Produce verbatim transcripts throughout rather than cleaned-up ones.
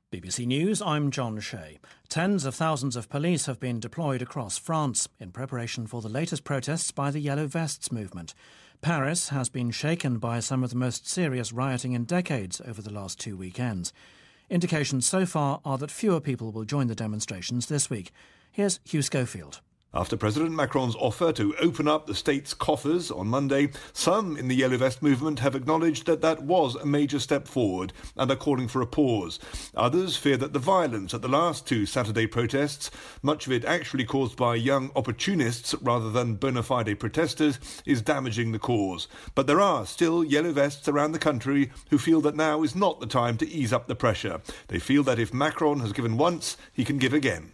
B B C News, I'm John Shea. Tens of thousands of police have been deployed across France in preparation for the latest protests by the Yellow Vests movement. Paris has been shaken by some of the most serious rioting in decades over the last two weekends. Indications so far are that fewer people will join the demonstrations this week. Here's Hugh Schofield. After President Macron's offer to open up the state's coffers on Monday, some in the Yellow Vest movement have acknowledged that that was a major step forward and are calling for a pause. Others fear that the violence at the last two Saturday protests, much of it actually caused by young opportunists rather than bona fide protesters, is damaging the cause. But there are still Yellow Vests around the country who feel that now is not the time to ease up the pressure. They feel that if Macron has given once, he can give again.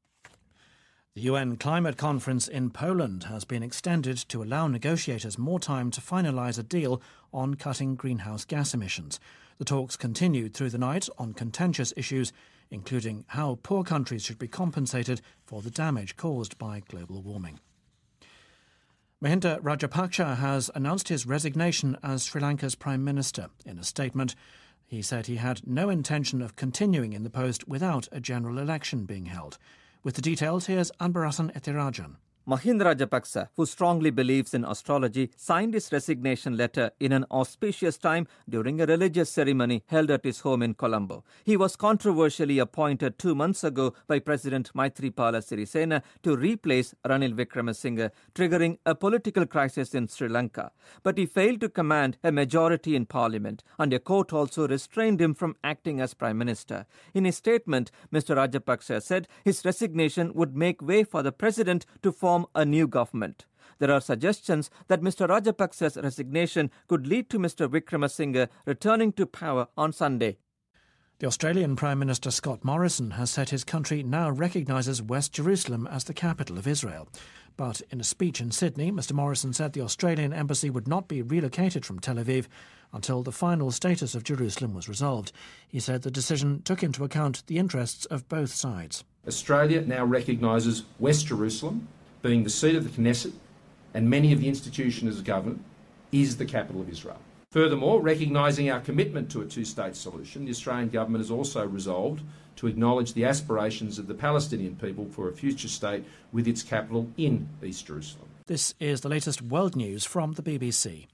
The U N climate conference in Poland has been extended to allow negotiators more time to finalise a deal on cutting greenhouse gas emissions. The talks continued through the night on contentious issues, including how poor countries should be compensated for the damage caused by global warming. Mahinda Rajapaksa has announced his resignation as Sri Lanka's Prime Minister. In a statement, he said he had no intention of continuing in the post without a general election being held. With the details, here's Anbarasan Ethirajan. Mahinda Rajapaksa, who strongly believes in astrology, signed his resignation letter in an auspicious time during a religious ceremony held at his home in Colombo. He was controversially appointed two months ago by President Maithripala Sirisena to replace Ranil Wickremesinghe, triggering a political crisis in Sri Lanka. But he failed to command a majority in parliament, and a court also restrained him from acting as Prime Minister. In his statement, Mister Rajapaksa said his resignation would make way for the President to form a new government. There are suggestions that Mister Rajapaksa's resignation could lead to Mister Wickremesinghe returning to power on Sunday. The Australian Prime Minister Scott Morrison has said his country now recognises West Jerusalem as the capital of Israel. But in a speech in Sydney, Mister Morrison said the Australian embassy would not be relocated from Tel Aviv until the final status of Jerusalem was resolved. He said the decision took into account the interests of both sides. Australia now recognises West Jerusalem, being the seat of the Knesset and many of the institutions of government, is the capital of Israel. Furthermore, recognising our commitment to a two-state solution, the Australian government has also resolved to acknowledge the aspirations of the Palestinian people for a future state with its capital in East Jerusalem. This is the latest world news from the B B C.